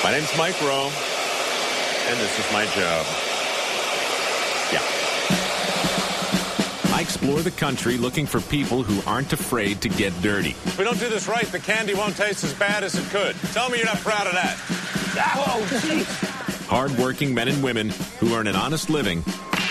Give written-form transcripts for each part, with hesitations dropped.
My name's Mike Rowe, and this is my job. Yeah. I explore the country looking for people who aren't afraid to get dirty. If we don't do this right, the candy won't taste as bad as it could. Tell me you're not proud of that. Oh, jeez. Hard-working men and women who earn an honest living.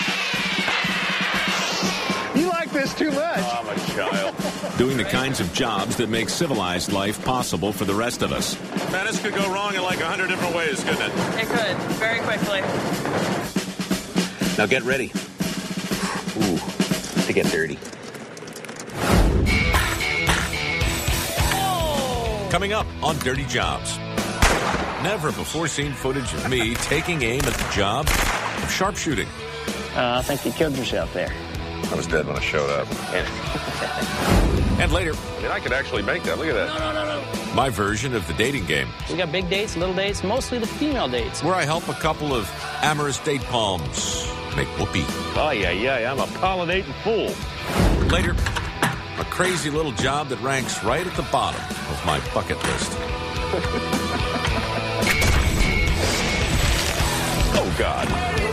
You like this too much. Oh, I'm a child. Doing the kinds of jobs that make civilized life possible for the rest of us. Man, this could go wrong in like 100 different ways, couldn't it? It could, very quickly. Now get ready. Ooh, to get dirty. Coming up on Dirty Jobs. Never before seen footage of me taking aim at the job of sharpshooting. I think you killed yourself there. I was dead when I showed up. And later, I mean, I could actually make that. Look at that. No. my version of the dating game. We got big dates, little dates, mostly the female dates. Where I help a couple of amorous date palms make whoopee. Oh, yeah, I'm a pollinating fool. Later, a crazy little job that ranks right at the bottom of my bucket list. Oh, God.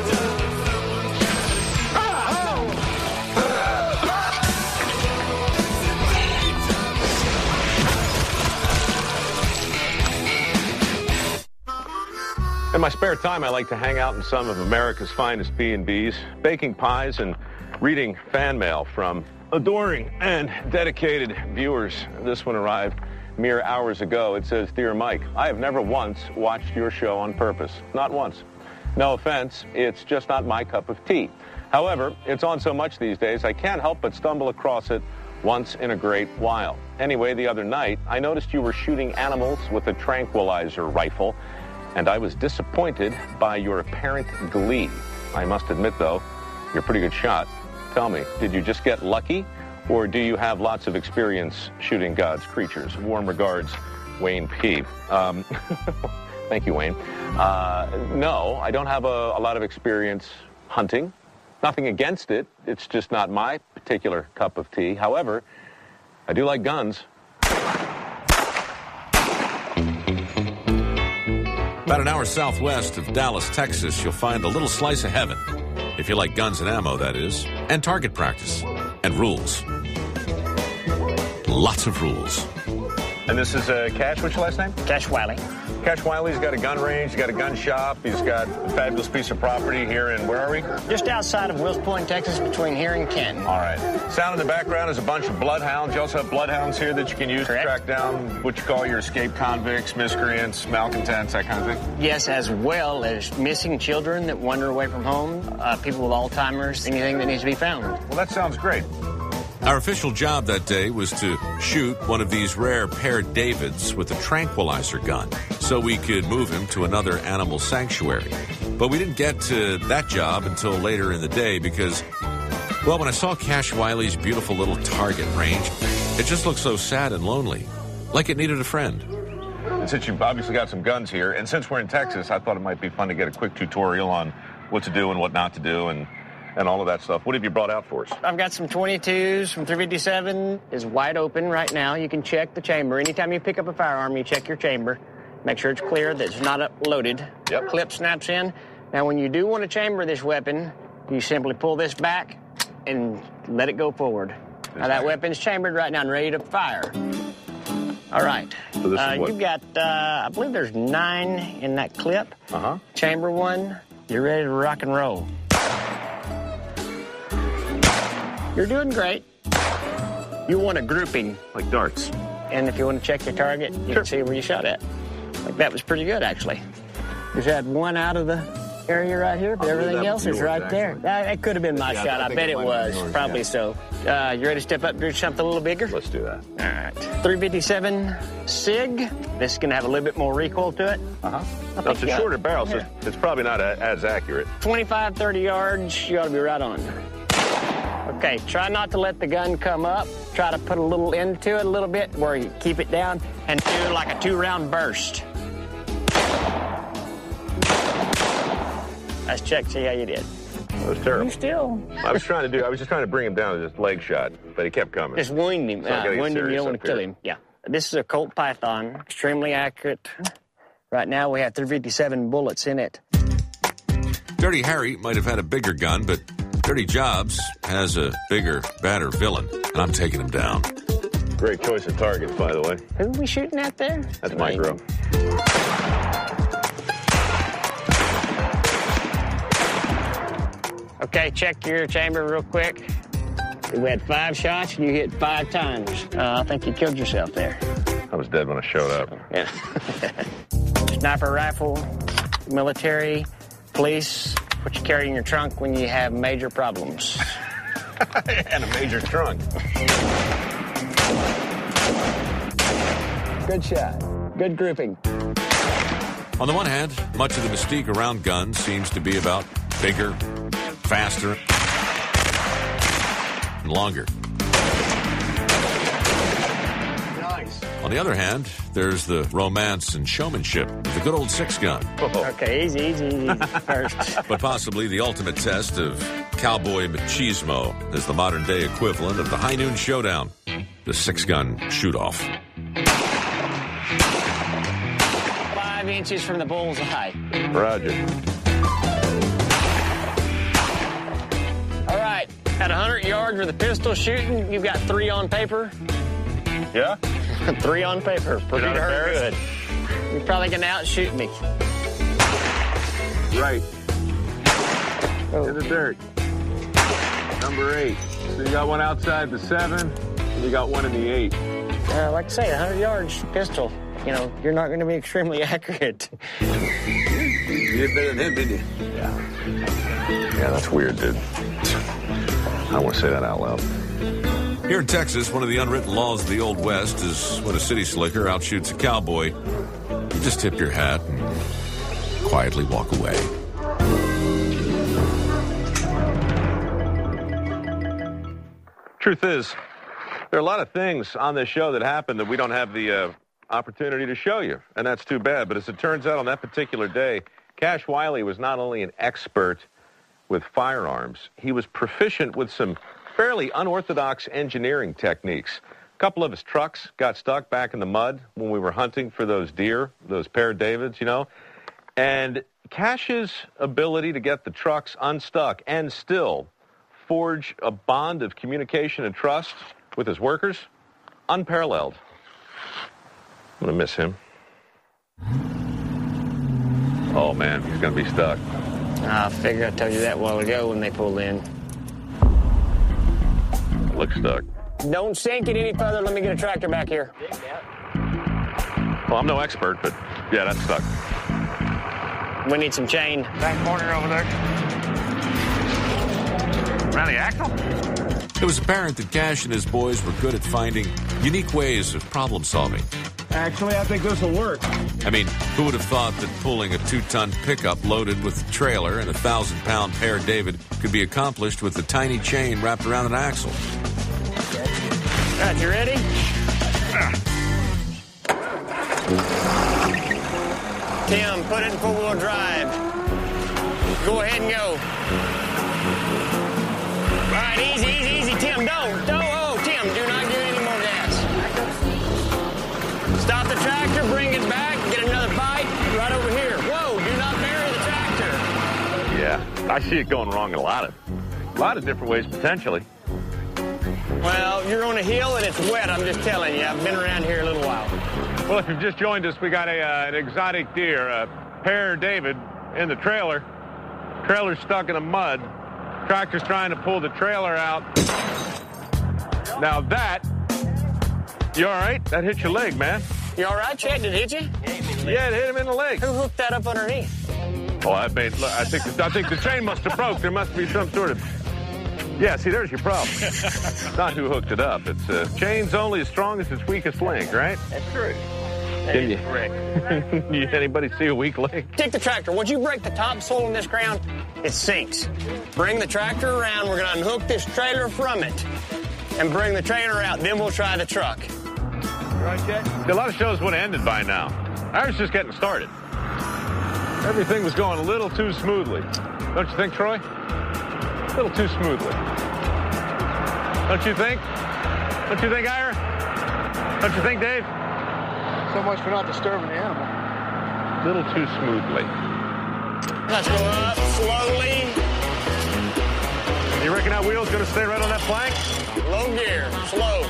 In my spare time, I like to hang out in some of America's finest B&Bs, baking pies and reading fan mail from adoring and dedicated viewers. This one arrived mere hours ago. It says, "Dear Mike, I have never once watched your show on purpose. Not once. No offense, it's just not my cup of tea. However, it's on so much these days, I can't help but stumble across it once in a great while. Anyway, the other night, I noticed you were shooting animals with a tranquilizer rifle, and I was disappointed by your apparent glee. I must admit, though, you're a pretty good shot. Tell me, did you just get lucky, or do you have lots of experience shooting God's creatures? Warm regards, Wayne P." Thank you, Wayne. No, I don't have a lot of experience hunting. Nothing against it. It's just not my particular cup of tea. However, I do like guns. About an hour southwest of Dallas, Texas, you'll find a little slice of heaven. If you like guns and ammo, that is. And target practice. And rules. Lots of rules. And this is Cash. What's your last name? Cash Wiley. Cash Wiley's got a gun range, he's got a gun shop, he's got a fabulous piece of property here in, where are we? Just outside of Wills Point, Texas, between here and Canton. All right. Sound in the background is a bunch of bloodhounds. You also have bloodhounds here that you can use Correct. to track down what you call your escaped convicts, miscreants, malcontents, that kind of thing. Yes, as well as missing children that wander away from home, people with Alzheimer's, anything that needs to be found. Well, that sounds great. Our official job that day was to shoot one of these rare paired Davids with a tranquilizer gun so we could move him to another animal sanctuary. But we didn't get to that job until later in the day because, well, when I saw Cash Wiley's beautiful little target range, it just looked so sad and lonely, like it needed a friend. And since you've obviously got some guns here, and since we're in Texas, I thought it might be fun to get a quick tutorial on what to do and what not to do and all of that stuff. What have you brought out for us? I've got some 22s from 357. Is wide open right now. You can check the chamber. Anytime you pick up a firearm, you check your chamber. Make sure it's clear, that it's not loaded. Yep. Clip snaps in. Now, when you do want to chamber this weapon, you simply pull this back and let it go forward. Now, that weapon's chambered right now and ready to fire. All right. So this is what? You've got, I believe there's 9 in that clip. Uh-huh. Chamber 1. You're ready to rock and roll. You're doing great. You want a grouping. Like darts. And if you want to check your target, you can see where you shot at. Like that was pretty good, actually. Just had one out of the area right here, but everything else is right there. That could have been my shot. I bet it was. Probably so. You ready to step up and do something a little bigger? Let's do that. All right. 357 SIG. This is going to have a little bit more recoil to it. Now, it's a shorter barrel, so it's probably not as accurate. 25, 30 yards, you ought to be right on. Okay, try not to let the gun come up. Try to put a little into it a little bit where you keep it down and do like a 2-round burst. Let's check, see how you did. That was terrible. You still. I was just trying to bring him down with this leg shot, but he kept coming. Just wound him. So I gotta get Wound him, you serious don't want up to kill here. him. Yeah. This is a Colt Python, extremely accurate. Right now we have 357 bullets in it. Dirty Harry might have had a bigger gun, but Dirty Jobs has a bigger, badder villain, and I'm taking him down. Great choice of targets, by the way. Who are we shooting at there? That's Micro. Okay, check your chamber real quick. We had 5 shots, and you hit 5 times. I think you killed yourself there. I was dead when I showed up. Yeah. Sniper rifle, military, police, what you carry in your trunk when you have major problems. And a major trunk. Good shot. Good grouping. On the one hand, much of the mystique around guns seems to be about bigger, faster, and longer. Nice. On the other hand, there's the romance and showmanship of the good old 6-gun. Okay, easy first. But possibly the ultimate test of cowboy machismo is the modern-day equivalent of the High Noon Showdown, the 6-gun shoot-off. 5 inches from the bullseye. Roger. All right, at 100 yards with a pistol shooting, you've got 3 on paper. Yeah? 3 on paper. Pretty not darn embarrassed? good. You're probably going to outshoot me. Right. In the dirt. Number 8. So you got one outside the 7, and you got one in the 8. Like I say, 100 yards pistol. You know, you're not going to be extremely accurate. You did better than him, didn't you? Yeah. Yeah, that's weird, dude. I don't want to say that out loud. Here in Texas, one of the unwritten laws of the Old West is when a city slicker outshoots a cowboy, you just tip your hat and quietly walk away. Truth is, there are a lot of things on this show that happen that we don't have the opportunity to show you, and that's too bad. But as it turns out, on that particular day, Cash Wiley was not only an expert with firearms, he was proficient with some fairly unorthodox engineering techniques. A couple of his trucks got stuck back in the mud when we were hunting for those deer, those Pear Davids, you know. And Cash's ability to get the trucks unstuck and still forge a bond of communication and trust with his workers, unparalleled. I'm going to miss him. Oh, man, he's going to be stuck. I figure I told you that a while ago when they pulled in. Looks stuck. Don't sink it any further. Let me get a tractor back here. Well, I'm no expert, but yeah, that's stuck. We need some chain. Back corner over there. Around the axle? It was apparent that Cash and his boys were good at finding unique ways of problem solving. Actually, I think this will work. I mean, who would have thought that pulling a 2-ton pickup loaded with a trailer and a 1,000-pound Pear David could be accomplished with a tiny chain wrapped around an axle? All right, you ready? Tim, put it in 4-wheel drive. Go ahead and go. All right, easy, Tim. Don't. Oh, Tim, do not give any more gas. Stop the tractor, bring it back, get another bite right over here. Whoa, do not bury the tractor. Yeah, I see it going wrong in a lot of different ways, potentially. Well, you're on a hill and it's wet, I'm just telling you. I've been around here a little while. Well, if you've just joined us, we got an exotic deer, a Pear David, in the trailer. Trailer's stuck in the mud. Tractor's trying to pull the trailer out. Now that, you all right? That hit your leg, man. You all right, Chet? Did it hit you? Yeah, it hit him in the leg. Who hooked that up underneath? Oh, I think the chain must have broke. There must be some sort of... Yeah, see, there's your problem. Not who hooked it up. It's chain's only as strong as its weakest link, right? That's true. Can you? Anybody see a weak link? Take the tractor. Once you break the topsoil in this ground, it sinks. Bring the tractor around. We're going to unhook this trailer from it and bring the trailer out. Then we'll try the truck. Right, Chet? A lot of shows would have ended by now. I was just getting started. Everything was going a little too smoothly. Don't you think, Troy? A little too smoothly. Don't you think? Don't you think, Ira? Don't you think, Dave? So much for not disturbing the animal. a little too smoothly. Let's go up slowly. You reckon that wheel's going to stay right on that plank? Low gear, slow.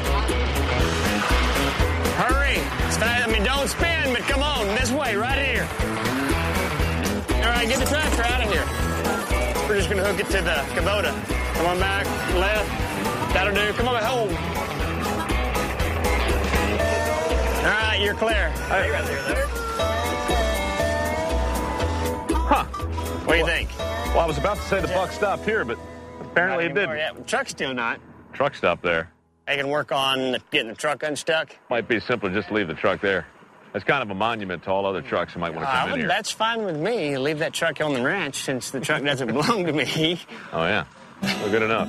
Hurry. I mean, don't spin, but come on, this way, right here. All right, get the tractor out of here. We're just going to hook it to the Kubota. Come on back, left. That'll do. Come on, hold. All right, you're clear. Hey. Right there. Huh. What do you think? Well, I was about to say the buck stopped here, but apparently it didn't. Yeah, truck's still not. Truck stopped there. I can work on getting the truck unstuck. Might be simpler just to leave the truck there. That's kind of a monument to all other trucks that might want to come in here. That's fine with me. Leave that truck on the ranch since the truck doesn't belong to me. Oh, yeah. Well, good enough.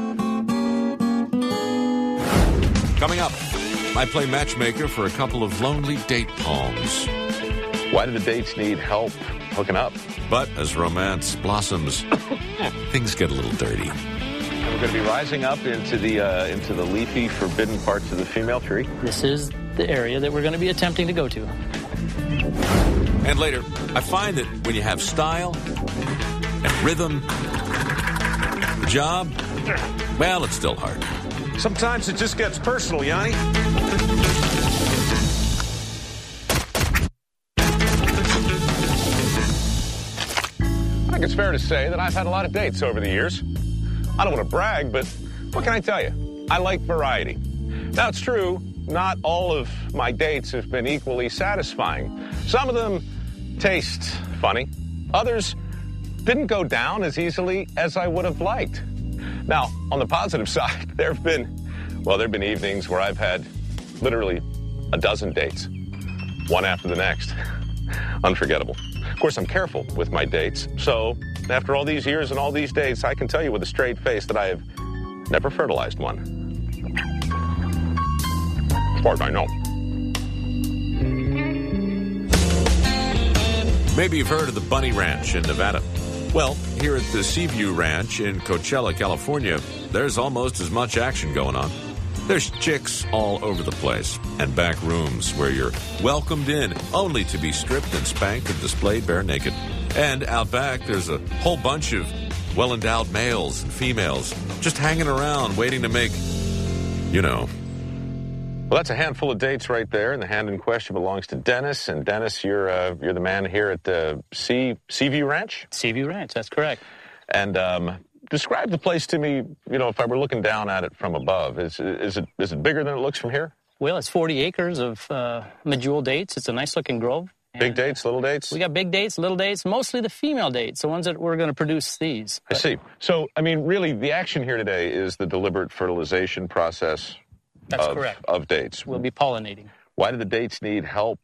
Coming up, I play matchmaker for a couple of lonely date palms. Why do the dates need help hooking up? But as romance blossoms, things get a little dirty. And we're going to be rising up into the leafy, forbidden parts of the female tree. This is the area that we're going to be attempting to go to. And later, I find that when you have style and rhythm, the job, well, it's still hard. Sometimes it just gets personal, Yanni. I think it's fair to say that I've had a lot of dates over the years. I don't want to brag, but what can I tell you? I like variety. Now, it's true, not all of my dates have been equally satisfying. Some of them taste funny. Others didn't go down as easily as I would have liked. Now, on the positive side, there have been evenings where I've had literally a dozen dates, one after the next. Unforgettable. Of course, I'm careful with my dates, so after all these years and all these dates, I can tell you with a straight face that I have never fertilized one. As far as I know. Maybe you've heard of the Bunny Ranch in Nevada. Well, here at the Seaview Ranch in Coachella, California, there's almost as much action going on. There's chicks all over the place, and back rooms where you're welcomed in only to be stripped and spanked and displayed bare naked. And out back, there's a whole bunch of well-endowed males and females just hanging around waiting to make, Well, that's a handful of dates right there, and the hand in question belongs to Dennis. And Dennis, you're the man here at the Seaview Ranch? Seaview Ranch, that's correct. And describe the place to me, if I were looking down at it from above. Is it bigger than it looks from here? Well, it's 40 acres of medjool dates. It's a nice-looking grove. Big dates, little dates? We got big dates, little dates, mostly the female dates, the ones that we're going to produce these. I see. So, really, the action here today is the deliberate fertilization process. That's correct. Of dates. We'll be pollinating. Why do the dates need help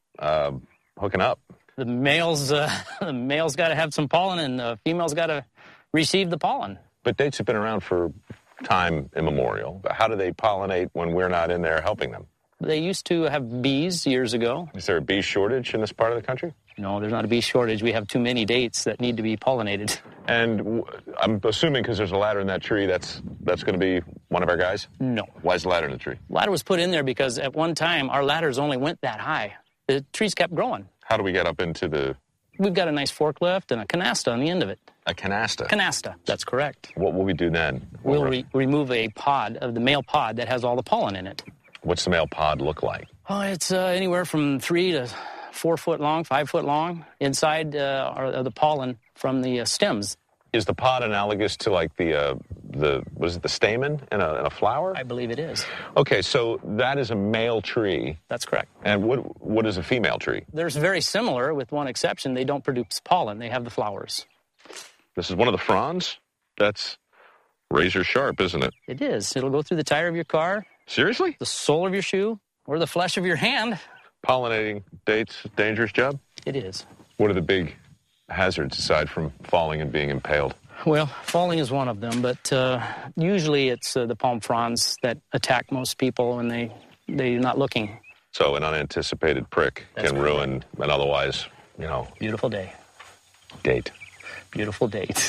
hooking up? The males got to have some pollen, and the females got to receive the pollen. But dates have been around for time immemorial. How do they pollinate when we're not in there helping them? They used to have bees years ago. Is there a bee shortage in this part of the country? No, there's not a bee shortage. We have too many dates that need to be pollinated. And I'm assuming because there's a ladder in that tree, that's going to be one of our guys? No. Why is the ladder in the tree? Ladder was put in there because at one time our ladders only went that high. The trees kept growing. How do we get up into the... We've got a nice forklift and a canasta on the end of it. A canasta? Canasta, that's correct. What will we do then? We'll remove a pod of the male pod that has all the pollen in it. What's the male pod look like? Oh, it's anywhere from 3 to 4 foot long, 5 foot long. Inside are the pollen from the stems. Is the pod analogous to like the stamen in a flower? I believe it is. Okay, so that is a male tree. That's correct. And what is a female tree? They're very similar with one exception. They don't produce pollen. They have the flowers. This is one of the fronds? That's razor sharp, isn't it? It is. It'll go through the tire of your car. Seriously? The sole of your shoe or the flesh of your hand. Pollinating dates, dangerous job? It is. What are the big hazards aside from falling and being impaled? Well, falling is one of them, but usually it's the palm fronds that attack most people when they're not looking. So an unanticipated prick can ruin an otherwise, Beautiful day. Date. Beautiful date.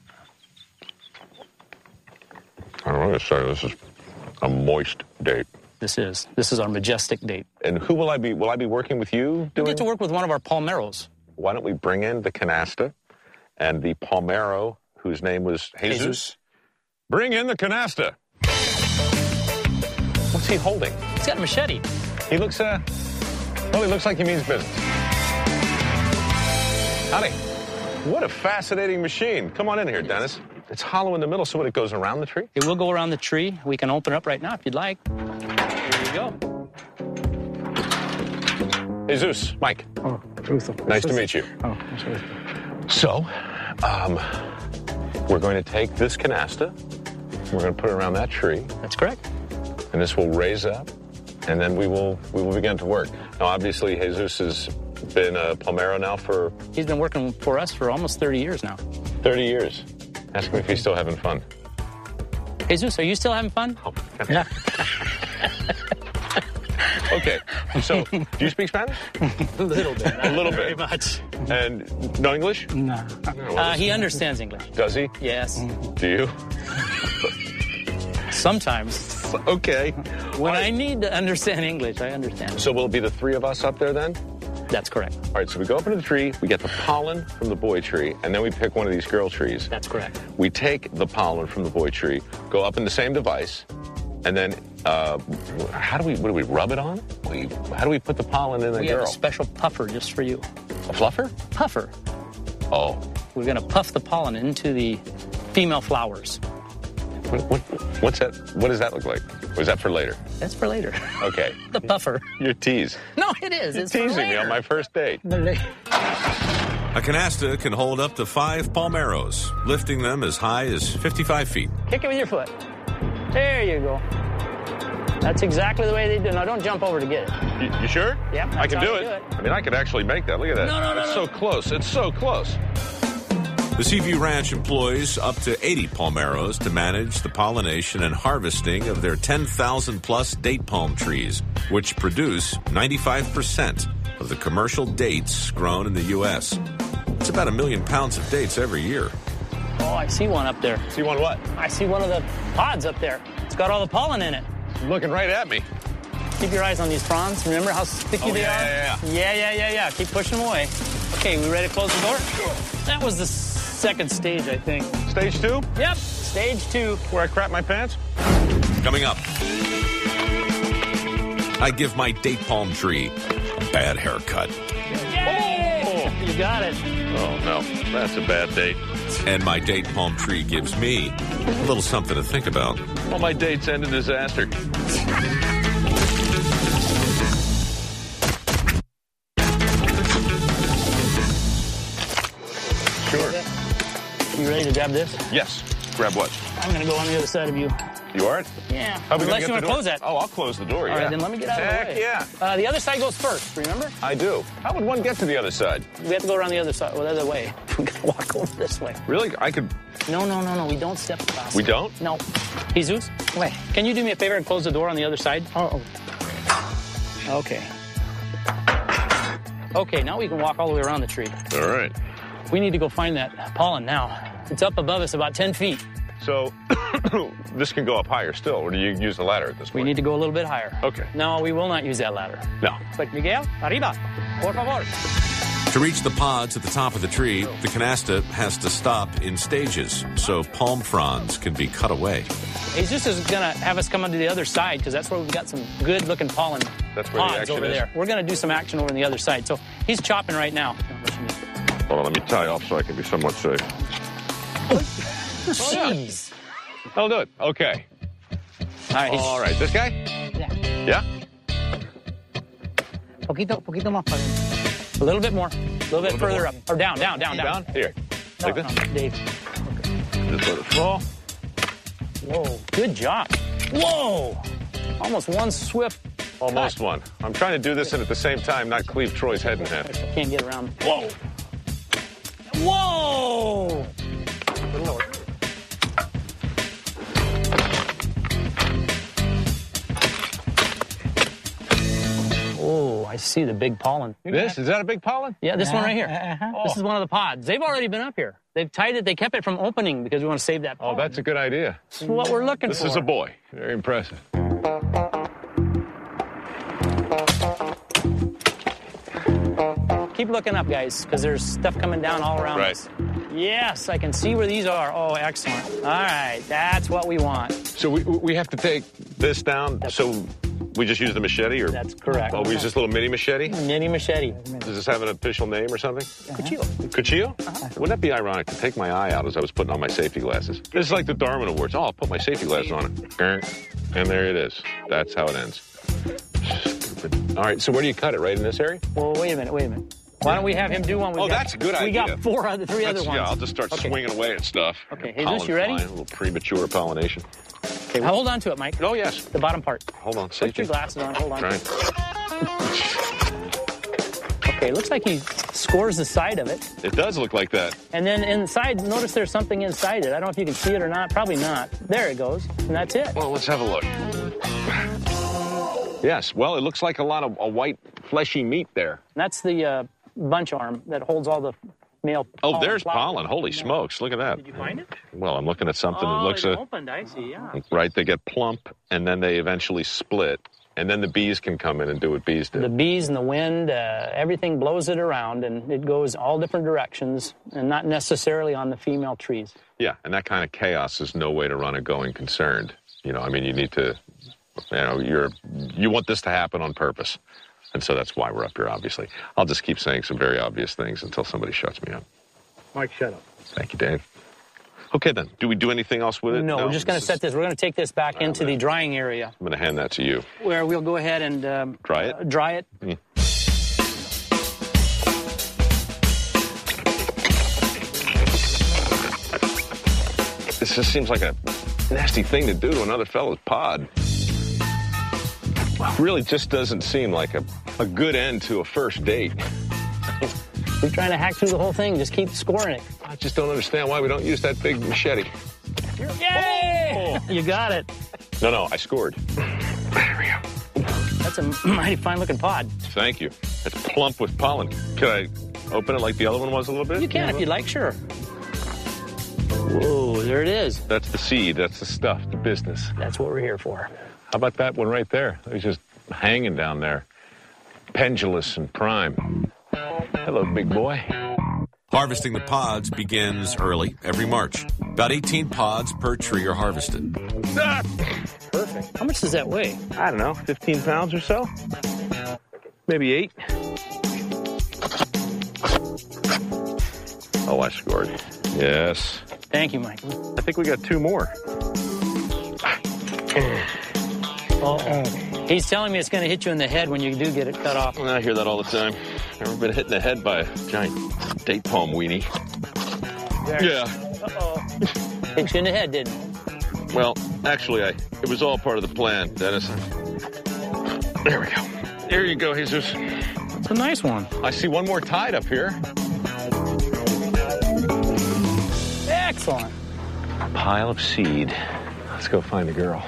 I don't know what to say. This is a moist date. This is our majestic date. And who will I be working with you You doing? get to work with one of our palmeros. Why don't we bring in the canasta and the palmero, whose name was Jesus? Bring in the canasta. What's he holding? He's got a machete. He looks, well, he looks like he means business. Howdy. What a fascinating machine. Come on in here, Dennis. It's hollow in the middle, so it goes around the tree? It will go around the tree. We can open it up right now if you'd like. Here you go. Jesus, Mike. Oh, Ruth. Nice to meet you. Oh, nice to meet you. So, we're going to take this canasta, we're going to put it around that tree, That's correct. and this will raise up, and then we will begin to work. Now, obviously, Jesus has been a palmero now for He's been working for us for almost 30 years now. 30 years. Ask him if he's still having fun. Jesus, are you still having fun? Oh, Yeah. okay. So, do you speak Spanish? A little bit. A little Very bit. much. And no English? No. He understands English. Does he? Yes. Do you? Sometimes. Okay. When I need to understand English, I understand. So will it be the three of us up there then? That's correct. All right, so we go up into the tree, we get the pollen from the boy tree, and then we pick one of these girl trees. That's correct. We take the pollen from the boy tree, go up in the same device, and then what do we rub it on? How do we put the pollen in the We girl? have a special puffer just for you. A fluffer? Puffer. Oh. We're going to puff the pollen into the female flowers. What's that? What does that look like? Or is that for later? That's for later. Okay. The puffer. You're teased. No, it is. It's Teasing for me later. on my first date. A canasta can hold up to 5 palmeros, lifting them as high as 55 feet. Kick it with your foot. There you go. That's exactly the way they do. Now, don't jump over to get it. You sure? Yep, I that's can how do you it. do it. I mean, I could actually make that. Look at that. No, It's so close. It's so close. The Seaview Ranch employs up to 80 palmeros to manage the pollination and harvesting of their 10,000-plus date palm trees, which produce 95% of the commercial dates grown in the U.S. It's about 1 million pounds of dates every year. Oh, I see one up there. See one what? I see one of the pods up there. It's got all the pollen in it. Looking right at me. Keep your eyes on these fronds. Remember how sticky they are? Yeah. Keep pushing them away. Okay, we ready to close the door? That was the second stage, I think. Stage 2? Yep, stage 2. Where I crap my pants? Coming up, I give my date palm tree a bad haircut. Yay! You got it. Oh, no. That's a bad date. And my date palm tree gives me a little something to think about. All my dates end in disaster. Sure. You ready to grab this? Yes. Grab what? I'm going to go on the other side of you. You are it? Yeah. How are we gonna Unless get you want the to door? close that. Oh, I'll close the door, All yeah. right, then let me get out of Heck the way. yeah. The other side goes first, remember? I do. How would one get to the other side? We have to go around the other side, well, the other way. We got to walk over this way. Really? I could... No. We don't step across. We don't? No. Jesus? Wait. Can you do me a favor and close the door on the other side? Oh. Okay. Okay, now we can walk all the way around the tree. All right. We need to go find that pollen now. It's up above us about 10 feet. So, this can go up higher still, or do you use the ladder at this point? We need to go a little bit higher. Okay. No, we will not use that ladder. No. But Miguel, arriba, por favor. To reach the pods at the top of the tree, the canasta has to stop in stages so palm fronds can be cut away. Jesus is going to have us come onto the other side because that's where we've got some good-looking pollen That's where the pods action over is? there. We're going to do some action over on the other side. So he's chopping right now. Hold on, let me tie off so I can be somewhat safe. Jeez. I'll do it. Okay. All right. This guy? Yeah? Poquito más. A little bit more. A little bit further up. Or down. Down? Here. No, Like this? no, Dave. Just let it fall. Whoa. Good job. Whoa. Almost one swift. Almost one. I'm trying to do this and at the same time not cleave Troy's head in half. I can't get around. Whoa. Whoa. Oh, I see the big pollen. This? Is that a big pollen? Yeah, this one right here. This is one of the pods. They've already been up here. They've tied it. They kept it from opening because we want to save that pollen. Oh, that's a good idea. This is what we're looking This for. is a boy. Very impressive. Keep looking up, guys, because there's stuff coming down all around us. Yes, I can see where these are. Oh, excellent. All right, that's what we want. So we have to take this down. So we just use the machete, or that's correct. Oh, we use this little mini machete. Mini machete. Does this have an official name or something? Cuchillo. Cuchillo? Wouldn't that be ironic to take my eye out as I was putting on my safety glasses? This is like the Darwin Awards. Oh, I'll put my safety glasses on it. And there it is. That's how it ends. Stupid. All right, so where do you cut it? Right in this area? Well, wait a minute. Why don't we have him do one? That's a good idea. We got three other ones. Yeah, I'll just start swinging away at stuff. Okay, Jesus, you ready? A little premature pollination. Okay, hold on to it, Mike. Oh, yes. The bottom part. Hold on. Put your glasses on. Hold on. Right. Okay, looks like he scores the side of it. It does look like that. And then inside, notice there's something inside it. I don't know if you can see it or not. Probably not. There it goes. And that's it. Well, let's have a look. Yes. Well, it looks like a lot of white, fleshy meat there. That's the bunch arm that holds all the male pollen. Oh, there's pollen. Holy smokes. Look at that. Did you find it? Well, I'm looking at something that looks... it's opened. I see, yeah. Right, they get plump, and then they eventually split. And then the bees can come in and do what bees do. The bees and the wind, everything blows it around, and it goes all different directions, and not necessarily on the female trees. Yeah, and that kind of chaos is no way to run a going concern. You know, I mean, you need to, you want this to happen on purpose. And so that's why we're up here, obviously. I'll just keep saying some very obvious things until somebody shuts me up. Mike, shut up. Thank you, Dave. Okay, then. Do we do anything else with it? No, we're just going to set this. We're going to take this back into the drying area. I'm going to hand that to you. Where we'll go ahead and... dry it? Dry it. Mm. This just seems like a nasty thing to do to another fellow's pod. Really just doesn't seem like a good end to a first date. We're trying to hack through the whole thing. Just keep scoring it. I just don't understand why we don't use that big machete. Yay! You got it. No, I scored. There we go. That's a mighty fine-looking pod. Thank you. It's plump with pollen. Can I open it like the other one was a little bit? You can if you'd like, sure. Whoa, there it is. That's the seed. That's the stuff, the business. That's what we're here for. How about that one right there? It's just hanging down there. Pendulous and prime. Hello, big boy. Harvesting the pods begins early every March. About 18 pods per tree are harvested. Ah! Perfect. How much does that weigh? I don't know, 15 pounds or so? Maybe 8. Oh, I scored. Yes. Thank you, Mike. I think we got 2 more. He's telling me it's going to hit you in the head when you do get it cut off. I hear that all the time. Ever been hit in the head by a giant date palm weenie? There. Yeah. Uh-oh. Hit you in the head, didn't it? Well, actually, it was all part of the plan, Dennis. There we go. There you go, Jesus. It's a nice one. I see one more tied up here. Excellent. A pile of seed. Let's go find the girl.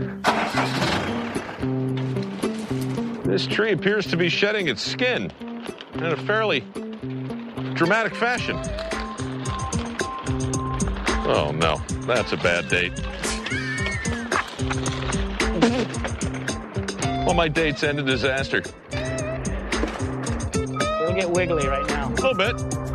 This tree appears to be shedding its skin in a fairly dramatic fashion. Oh, no. That's a bad date. Well, my dates end in disaster. We'll get wiggly right now. A little bit.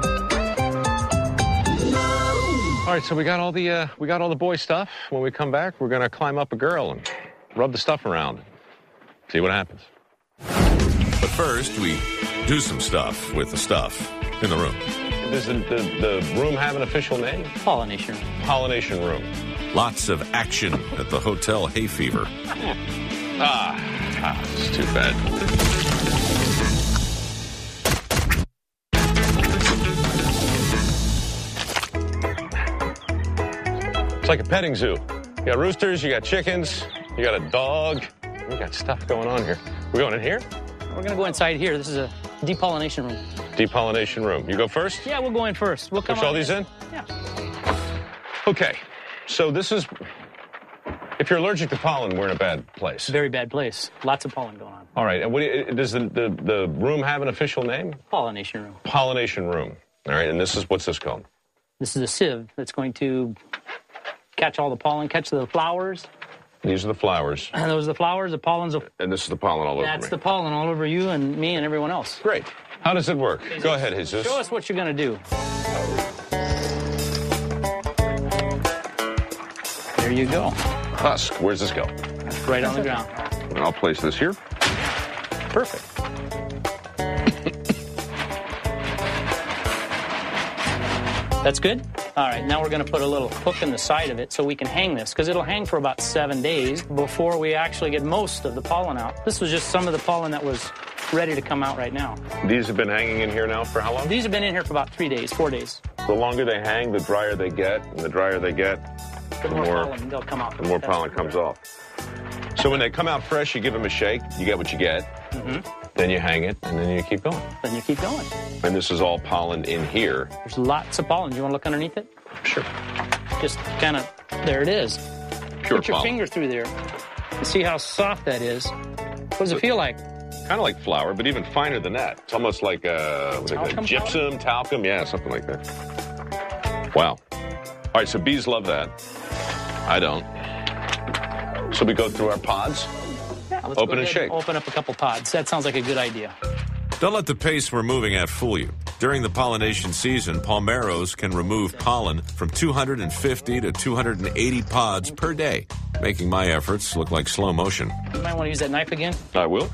All right, so we got all the boy stuff. When we come back, we're gonna climb up a girl and rub the stuff around. See what happens. But first, we do some stuff with the stuff in the room. Does the room have an official name? Pollination. Pollination room. Lots of action at the Hotel Hay Fever. It's too bad. It's like a petting zoo. You got roosters, you got chickens, you got a dog. We got stuff going on here. We're going in here? We're going to go inside here. This is a depollination room. Depollination room. You go first? Yeah, we'll go in first. We'll come push all these in? Yeah. Okay. So this is... If you're allergic to pollen, we're in a bad place. Very bad place. Lots of pollen going on. All right. And does the room have an official name? Pollination room. Pollination room. All right. And what's this called? This is a sieve that's going to catch all the pollen, catch the flowers. These are the flowers. And those are the flowers, the pollen's... And this is the pollen all over me. That's the pollen all over you and me and everyone else. Great. How does it work? Go ahead, Jesus. Show us what you're going to do. There you go. Husk, where's this go? Right on the ground. And I'll place this here. Perfect. That's good? All right, now we're going to put a little hook in the side of it so we can hang this, because it'll hang for about 7 days before we actually get most of the pollen out. This was just some of the pollen that was ready to come out right now. These have been hanging in here now for how long? These have been in here for about 3 days, 4 days. The longer they hang, the drier they get, and the drier they get, The more pollen they'll come out. The more pollen comes off. So when they come out fresh, you give them a shake, you get what you get, then you hang it, and then you keep going. Then you keep going. And this is all pollen in here. There's lots of pollen. Do you want to look underneath it? Sure. Just kind of, there it is. Pure Put your pollen. finger through there and see how soft that is. What does it feel like? Kind of like flour, but even finer than that. It's almost like gypsum, talcum, yeah, something like that. Wow. All right, so bees love that. I don't. So we go through our pods. Yeah, let's Open go and ahead shake. Open up a couple pods. That sounds like a good idea. Don't let the pace we're moving at fool you. During the pollination season, Palmeros can remove pollen from 250 to 280 pods per day, making my efforts look like slow motion. You might want to use that knife again. I will.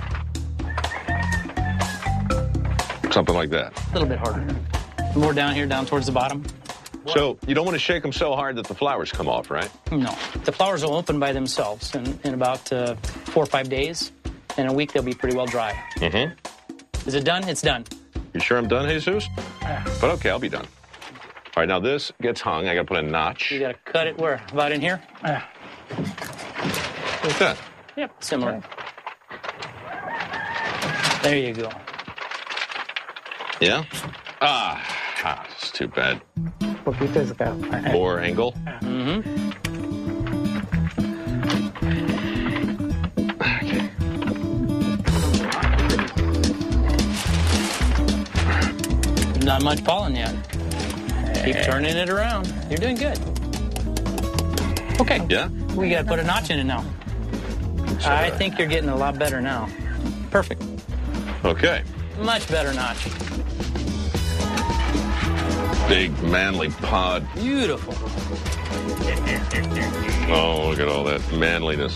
Something like that. A little bit harder. More down here, down towards the bottom. So you don't want to shake them so hard that the flowers come off, right? No. The flowers will open by themselves in about 4 or 5 days. In a week, they'll be pretty well dry. Mm-hmm. Is it done? It's done. You sure I'm done, Jesus? But okay, I'll be done. All right, now this gets hung. I got to put a notch. You got to cut it where? About in here? Like that. Yep, similar. There you go. Yeah? It's too bad. Poquito es acá. More angle. Not much pollen yet. Keep turning it around. You're doing good. Okay. Yeah? We got to put a notch in it now. I think you're getting a lot better now. Perfect. Okay. Much better notch. Big, manly pod. Beautiful. Oh, look at all that manliness.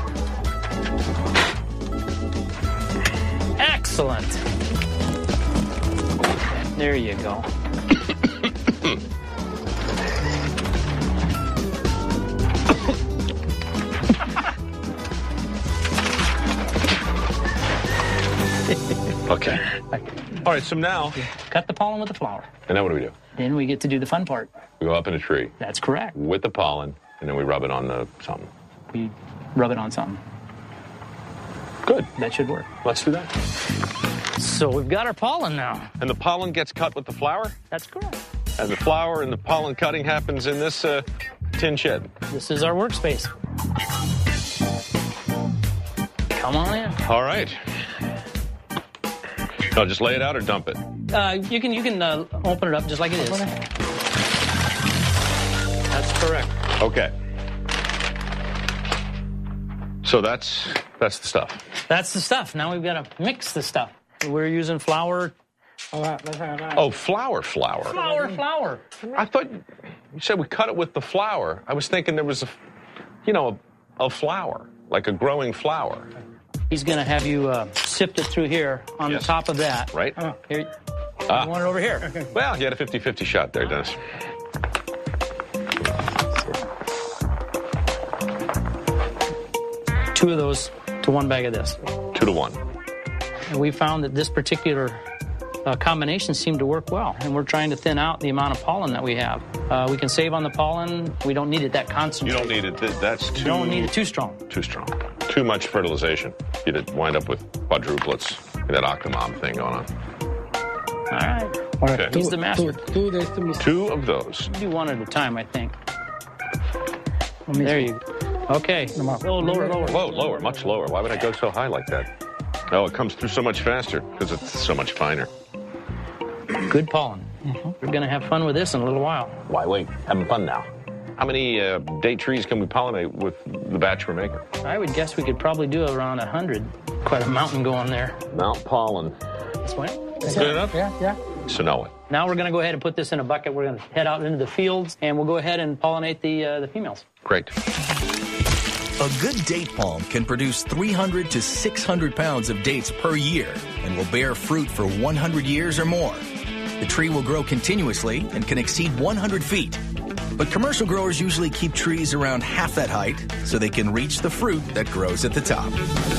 Excellent. There you go. Okay. All right, so now... Cut the pollen with the flower. And now what do we do? Then we get to do the fun part. We go up in a tree That's correct. with the pollen, and then we rub it on the something. We rub it on something. Good. That should work. Let's do that. So we've got our pollen now. And the pollen gets cut with the flower, That's correct. and the flower and the pollen cutting happens in this tin shed. This is our workspace. Come on in. All right. No, just lay it out or dump it. You can open it up just like it is. That's correct. Okay. So that's the stuff. That's the stuff. Now we've got to mix the stuff. We're using flour. Oh, flour. Flour. I thought you said we cut it with the flour. I was thinking there was a flower, like a growing flower. He's going to have you sift it through here on Yes. the top of that. Right? Here. You want it over here. Well, you had a 50-50 shot there, Dennis. Two of those to one bag of this. 2 to 1. And we found that this particular combination seemed to work well. And we're trying to thin out the amount of pollen that we have. We can save on the pollen. We don't need it that You concentrated. don't need it. That's too... Don't need it too strong. Too strong. Too much fertilization. You'd wind up with quadruplets. That octomom thing going on. All right. Okay. He's the master. 2 of those. Do one at a time, I think. There you go. Okay. Oh, lower. Whoa, lower, much lower. Why would I go so high like that? Oh, it comes through so much faster because it's so much finer. Good pollen. We're going to have fun with this in a little while. Why wait? Having fun now. How many date trees can we pollinate with the batch we're making? I would guess we could probably do around 100. Quite a mountain going there. Mount Pollen. This way. Good enough? Yeah. So now what? Now we're going to go ahead and put this in a bucket. We're going to head out into the fields, and we'll go ahead and pollinate the females. Great. A good date palm can produce 300 to 600 pounds of dates per year and will bear fruit for 100 years or more. The tree will grow continuously and can exceed 100 feet. But commercial growers usually keep trees around half that height so they can reach the fruit that grows at the top.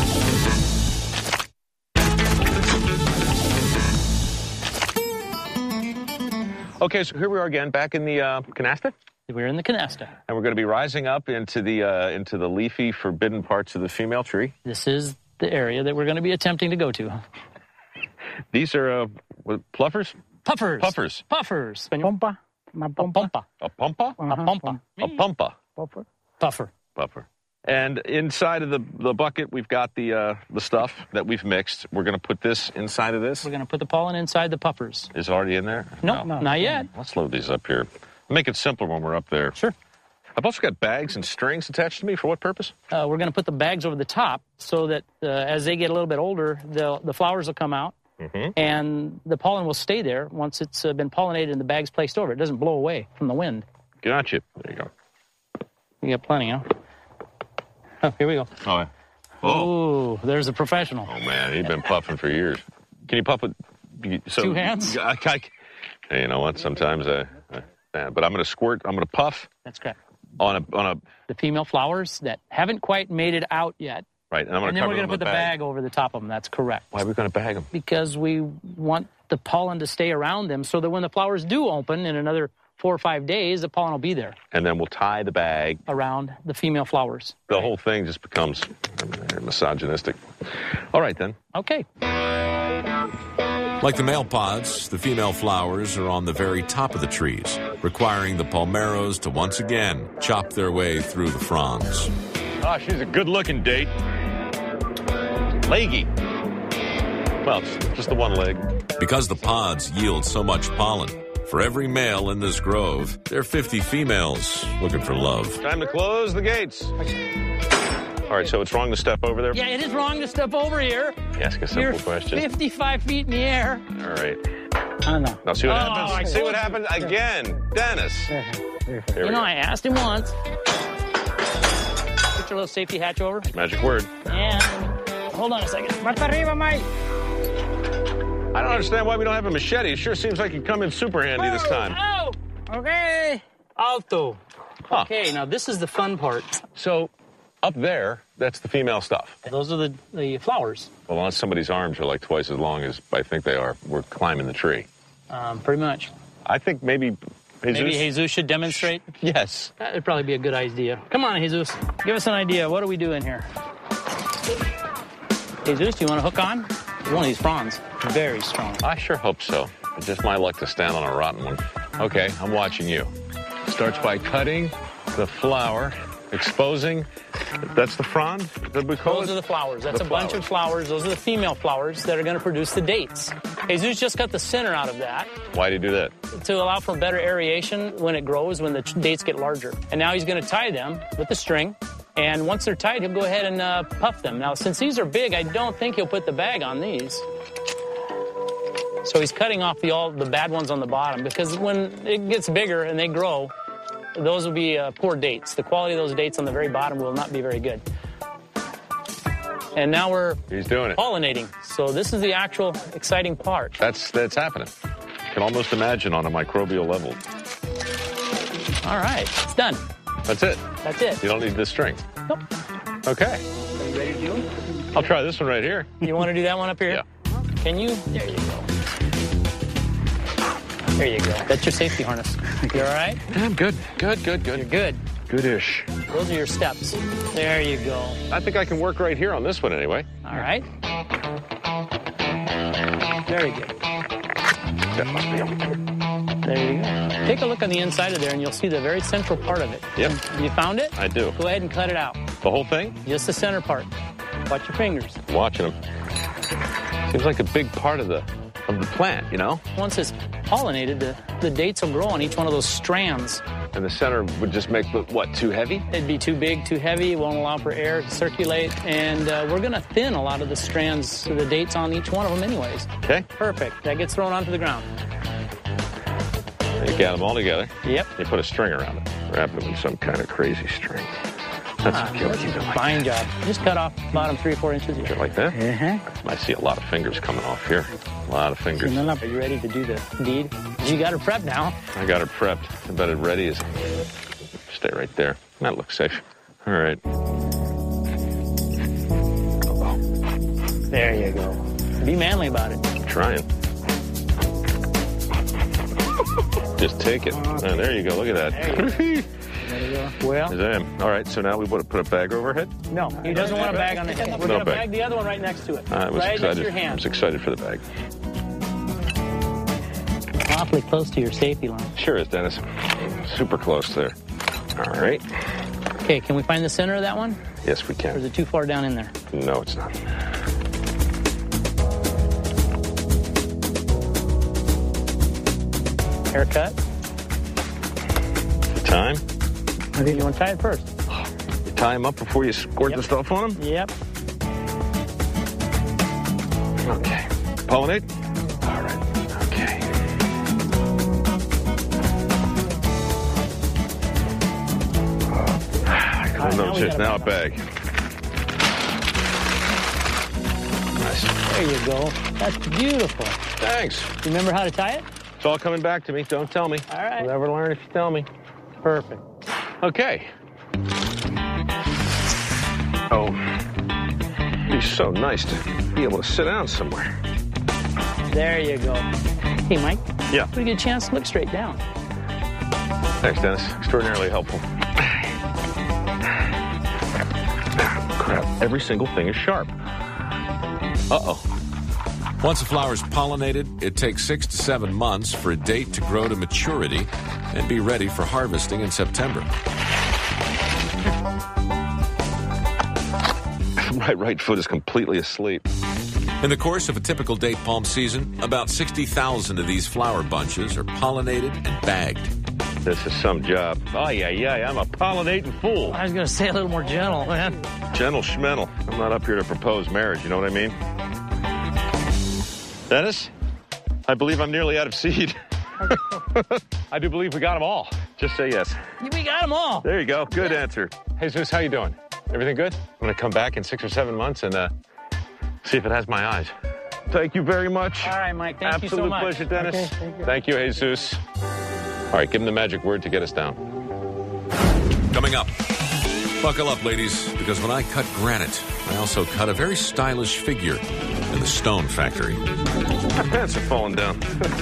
Okay, so here we are again, back in the canasta. We're in the canasta. And we're going to be rising up into the leafy, forbidden parts of the female tree. This is the area that we're going to be attempting to go to. These are pluffers? Puffers. Puffers. Puffers. Pompa. A pumpa. A pumpa? A pumpa. A pumpa. Puffer. Puffer. And inside of the bucket, we've got the stuff that we've mixed. We're going to put this inside of this. We're going to put the pollen inside the puffers. Is it already in there? No, not yet. Let's load these up here. Make it simpler when we're up there. Sure. I've also got bags and strings attached to me. For what purpose? We're going to put the bags over the top so that as they get a little bit older, the flowers will come out, and the pollen will stay there once it's been pollinated and the bag's placed over. It doesn't blow away from the wind. Gotcha. There you go. You got plenty, huh? Oh, here we go. Oh, yeah. Oh, there's a professional. Oh, man, he's been puffing for years. Can you puff with... Two hands? Hey, you know what? Sometimes but I'm going to squirt. I'm going to puff. That's correct. On a the female flowers that haven't quite made it out yet. Right, and then we're going to put the bag over the top of them. That's correct. Why are we going to bag them? Because we want the pollen to stay around them so that when the flowers do open in another 4 or 5 days, the pollen will be there. And then we'll tie the bag around the female flowers. The whole thing just becomes misogynistic. All right, then. Okay. Like the male pods, the female flowers are on the very top of the trees, requiring the palmeros to once again chop their way through the fronds. Ah, she's a good-looking date. Leggy. Well, it's just the one leg. Because the pods yield so much pollen, for every male in this grove, there are 50 females looking for love. Time to close the gates. All right, so it's wrong to step over there? Yeah, it is wrong to step over here. Ask a simple question. 55 feet in the air. All right. I don't know. Now see what happens. See what happens again. Dennis. You know, I asked him once. Put your little safety hatch over. Magic word. And hold on a second. Marta arriba, Mike. I don't understand why we don't have a machete. It sure seems like you come in super handy this time. Oh! Okay. Alto. Huh. Okay, now this is the fun part. So, up there, that's the female stuff. Those are the flowers. Well, unless somebody's arms are like twice as long as I think they are, we're climbing the tree. Pretty much. I think maybe Jesus... Maybe Jesus should demonstrate? Yes. That would probably be a good idea. Come on, Jesus. Give us an idea. What are we doing here? Jesus, do you want to hook on? One of these fronds. Very strong. I sure hope so. It's just my luck to stand on a rotten one. Okay, I'm watching you. Starts by cutting the flower, exposing. That's the frond that we call it? Those are the flowers. That's a bunch of flowers. Those are the female flowers that are going to produce the dates. Jesus just cut the center out of that. Why do you do that? To allow for better aeration when it grows, when the dates get larger. And now he's going to tie them with the string. And once they're tied, he'll go ahead and puff them. Now, since these are big, I don't think he'll put the bag on these. So he's cutting off the bad ones on the bottom, because when it gets bigger and they grow, those will be poor dates. The quality of those dates on the very bottom will not be very good. And now he's doing it. Pollinating. So this is the actual exciting part. That's happening. You can almost imagine on a microbial level. All right, it's done. That's it. That's it. You don't need this string. Nope. Okay. Are you ready to do it? I'll try this one right here. You want to do that one up here? Yeah. Can you? There you go. There you go. That's your safety harness. You all right? Yeah, I'm good. Good. You're good. Goodish. Those are your steps. There you go. I think I can work right here on this one anyway. All right. Very good. There you go. Take a look on the inside of there, and you'll see the very central part of it. Yep. You found it? I do. Go ahead and cut it out. The whole thing? Just the center part. Watch your fingers. Watching them. Seems like a big part of the of the plant, you know? Once it's pollinated, the dates will grow on each one of those strands. And the center would just make the, what, too heavy? It'd be too big, too heavy, won't allow for air to circulate, and we're going to thin a lot of the strands, the dates on each one of them anyways. Okay. Perfect. That gets thrown onto the ground. You got them all together. Yep. You put a string around it. Wrap them in some kind of crazy string. That's a killer. Keep it like Fine job. Just cut off bottom 3 or 4 inches. that. Like that? Uh-huh. I see a lot of fingers coming off here. A lot of fingers. Are you ready to do the deed? You got her prepped now. I got it prepped. About as ready as... Stay right there. That looks safe. All right. There you go. Be manly about it. I'm trying. Just take it. Oh, there you go. Look at that. There you go. Well, All right, so now we want to put a bag over her head? no, he doesn't want a bag on the head. We're No going to bag. bag the other one right next to it. I was right next excited. to your I hand. was excited for the bag. Awfully close to your safety line. Sure is, Dennis. Super close there. All right. Okay, can we find the center of that one? Yes, we Or is can. it too far down in there? No, it's not. Haircut? Time. I think you want to tie it first. You tie them up before you squirt Yep. the stuff on them? Yep. Okay. Pollinate? All right. Okay. I All right, don't know, now we just got a now a bag. Nice. There you go. That's beautiful. Thanks. You remember how to tie it? It's all coming back to me. Don't tell me. All right. You'll never learn if you tell me. Perfect. Okay. Oh, it'd be so nice to be able to sit down somewhere. There you go. Hey, Mike. Yeah. Pretty good chance to look straight down. Thanks, Dennis. Extraordinarily helpful. Crap, every single thing is sharp. Uh-oh. Once a flower is pollinated, it takes 6 to 7 months for a date to grow to maturity and be ready for harvesting in September. My right foot is completely asleep. In the course of a typical date palm season, about 60,000 of these flower bunches are pollinated and bagged. This is some job. Oh, yeah, I'm a pollinating fool. I was going to say a little more gentle, man. Gentle schmental. I'm not up here to propose marriage, you know what I mean? Dennis, I believe I'm nearly out of seed. I do believe we got them all. Just say yes. We got them all. There you go. Good answer. Hey, Zeus, how you doing? Everything good? I'm going to come back in 6 or 7 months and see if it has my eyes. Thank you very much. All right, Mike. Thank you so Absolute much. pleasure, Dennis. Okay, thank you. Jesus. All right, give him the magic word to get us down. Coming up. Buckle up, ladies, because when I cut granite, I also cut a very stylish figure in the stone factory. My pants are falling down.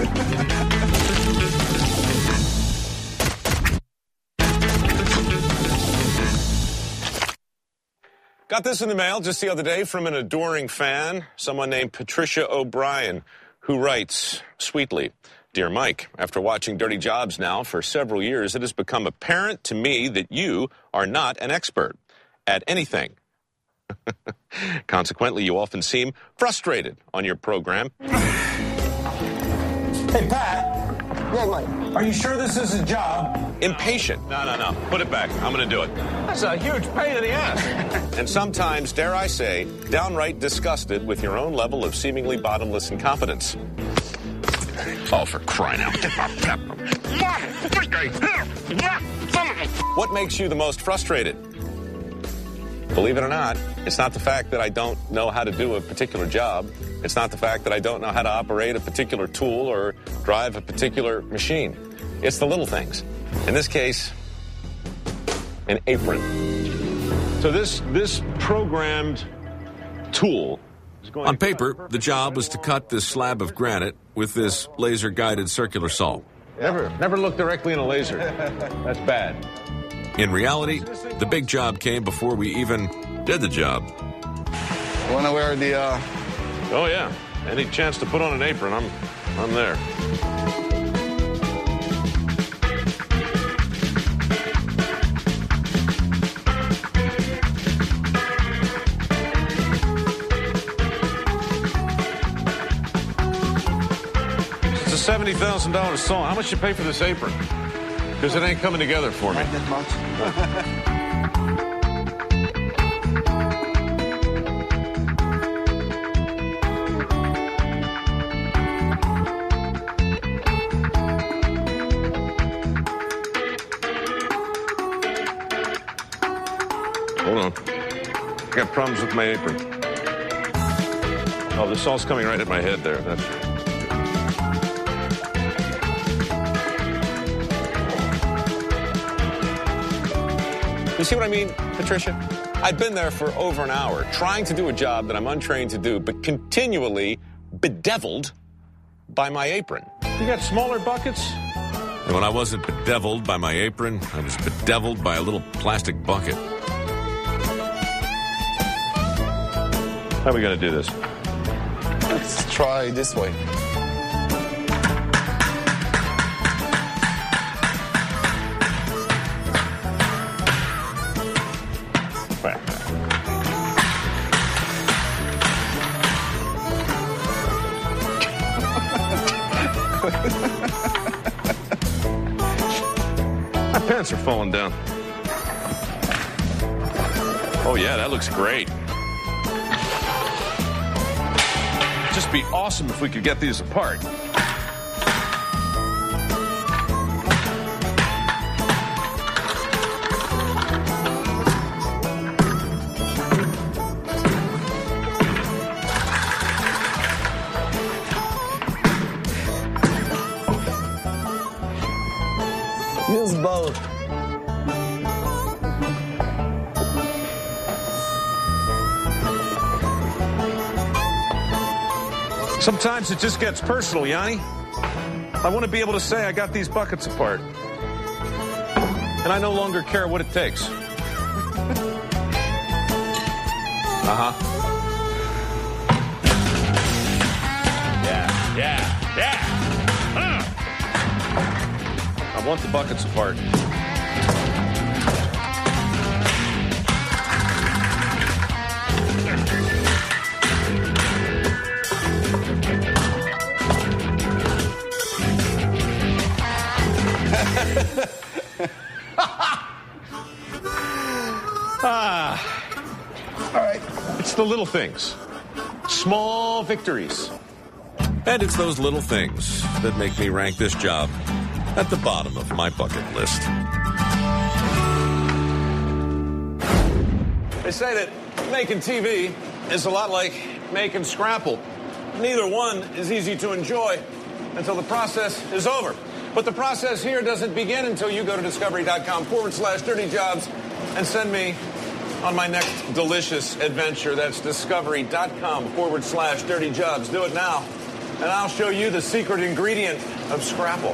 Got this in the mail just the other day from an adoring fan, someone named Patricia O'Brien, who writes sweetly, "Dear Mike, after watching Dirty Jobs now for several years, it has become apparent to me that you are not an expert at anything. Consequently, you often seem frustrated on your program." Hey, Pat. Yeah, Mike. Are you sure this is a job? Impatient. No. Put it back. I'm going to do it. That's a huge pain in the ass. And sometimes, dare I say, downright disgusted with your own level of seemingly bottomless incompetence. Oh, for crying out. What makes you the most frustrated? Believe it or not, it's not the fact that I don't know how to do a particular job. It's not the fact that I don't know how to operate a particular tool or drive a particular machine. It's the little things. In this case, an apron. So this programmed tool is going On paper, the job was to cut this slab of granite with this laser-guided circular saw. Never look directly in a laser. That's bad. In reality, the big job came before we even did the job. Want to wear the, Oh, yeah. Any chance to put on an apron, I'm there. It's a $70,000 saw. How much you pay for this apron? Because it ain't coming together for me. Not that much. Hold on. I got problems with my apron. Oh, the saw's coming right at my head there. That's right. You see what I mean, Patricia? I've been there for over an hour trying to do a job that I'm untrained to do, but continually bedeviled by my apron. You got smaller buckets? And when I wasn't bedeviled by my apron, I was bedeviled by a little plastic bucket. How are we going to do this? Let's try this way. My pants are falling down. Oh, yeah, that looks great. Just be awesome if we could get these apart. Use both. Sometimes it just gets personal, Yanni. I want to be able to say I got these buckets apart. And I no longer care what it takes. Uh-huh. Yeah. I want the buckets apart. All right. It's the little things. Small victories. And it's those little things that make me rank this job at the bottom of my bucket list. They say that making TV is a lot like making Scrapple. Neither one is easy to enjoy until the process is over. But the process here doesn't begin until you go to discovery.com/dirtyjobs and send me on my next delicious adventure. That's discovery.com/dirtyjobs. Do it now, and I'll show you the secret ingredient of Scrapple.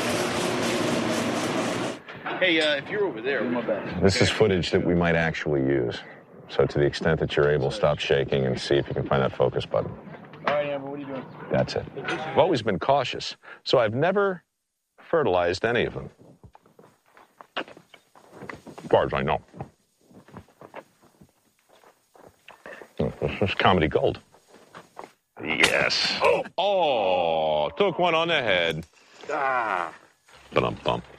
Hey, if you're over there, This is footage that we might actually use. So to the extent that you're able, stop shaking and see if you can find that focus button. All right, Amber, what are you doing? That's it. I've always been cautious, so I've never fertilized any of them. As far as I know. This is comedy gold. Yes. Oh, took one on the head. Ba-dum-bum.